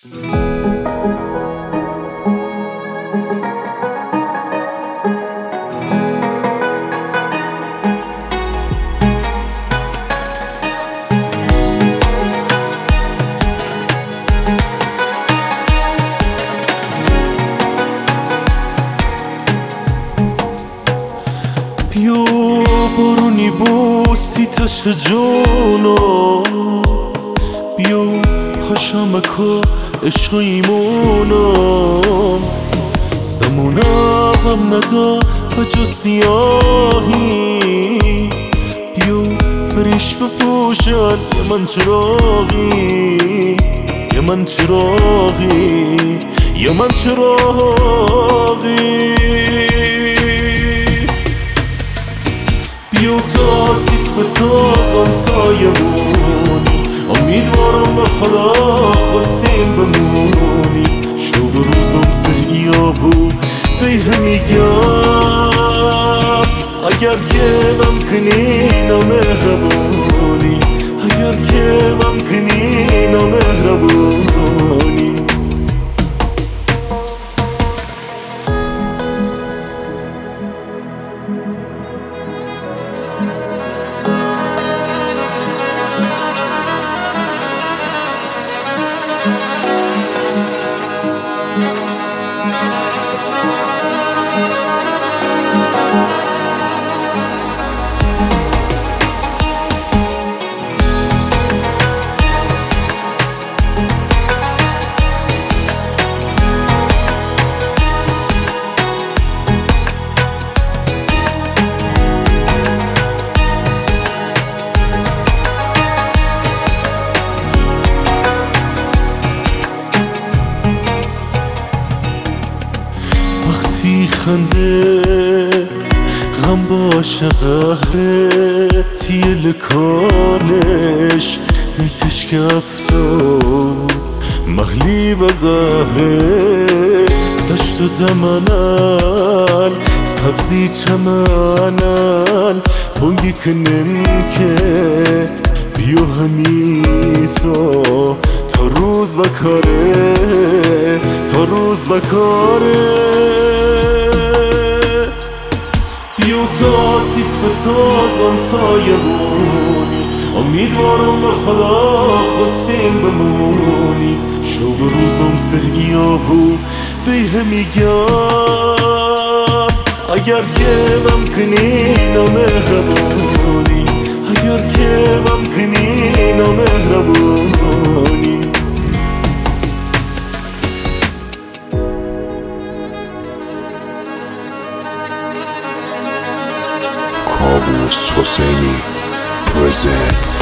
بیا بارونی بوسی تاش جونو، بیا هاشمکو عشق ایمونو، زمونا غم ندا و جو سیاهی، بیا فریش بپوشن یه من چراغی، یه من چراغی، یه من چراغی. بیا تا سیت بسازم سایمونی، امیدوارم به خدا خود سیم بمونی. شب روزم سریابو بیه میگم، اگر که ممکنی نامهربونی، اگر که ممکنی نامهربونی. وقتی خنده غم باشه قهره، تیل کانش میتش کفتو مغلی و زهره. دشت و دمنن سبزی چمنن، بونگی کنن که بیو همیسا تا روز و کاره، تا روز و کاره. بیا تا سیت بسازم سایمونی، امیدوارم به خدا خود سیم بمونی. شب روزم سریابو بیه میگم، اگر که ممکنی نامهربونی، اگر که ممکنی نامهربونی. Kavus Hosseini presents